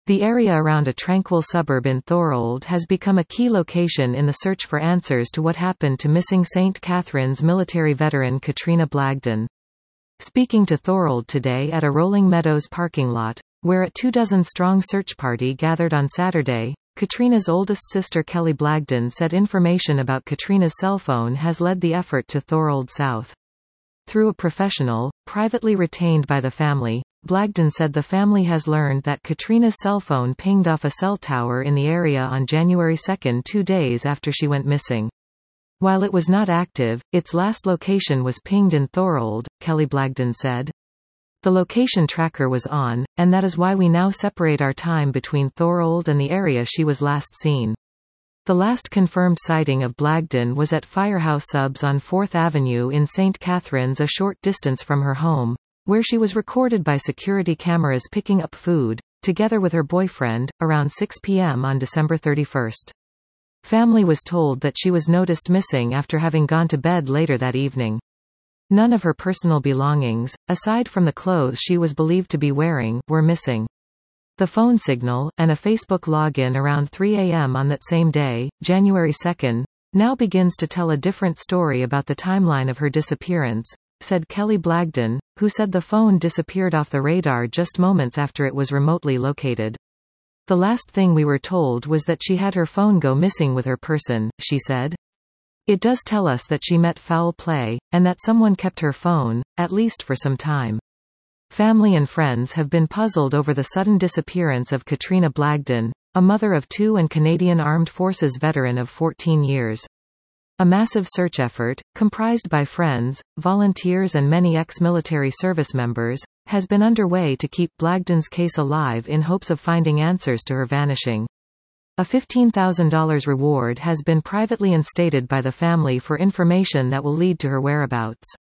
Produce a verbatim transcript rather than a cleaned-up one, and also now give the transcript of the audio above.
The area around a tranquil suburb in Thorold has become a key location in the search for answers to what happened to missing Saint Catharines military veteran Katrina Blagden. Speaking to Thorold today at a Rolling Meadows parking lot, where a two-dozen-strong search party gathered on Saturday, Katrina's oldest sister Kelly Blagden said information about Katrina's cell phone has led the effort to Thorold South. Through a professional, privately retained by the family, Blagden said the family has learned that Katrina's cell phone pinged off a cell tower in the area on January second, two days after she went missing. While it was not active, its last location was pinged in Thorold, Kelly Blagden said. The location tracker was on, and that is why we now separate our time between Thorold and the area she was last seen. The last confirmed sighting of Blagden was at Firehouse Subs on fourth Avenue in Saint Catharines, a short distance from her home, where she was recorded by security cameras picking up food, together with her boyfriend, around six p m on December thirty-first. Family was told that she was noticed missing after having gone to bed later that evening. None of her personal belongings, aside from the clothes she was believed to be wearing, were missing. The phone signal, and a Facebook login around three a m on that same day, January second, now begins to tell a different story about the timeline of her disappearance, said Kelly Blagden, who said the phone disappeared off the radar just moments after it was remotely located. The last thing we were told was that she had her phone go missing with her person, she said. It does tell us that she met foul play, and that someone kept her phone, at least for some time. Family and friends have been puzzled over the sudden disappearance of Katrina Blagden, a mother of two and Canadian Armed Forces veteran of fourteen years. A massive search effort, comprised by friends, volunteers and many ex-military service members, has been underway to keep Blagden's case alive in hopes of finding answers to her vanishing. A fifteen thousand dollars reward has been privately instated by the family for information that will lead to her whereabouts.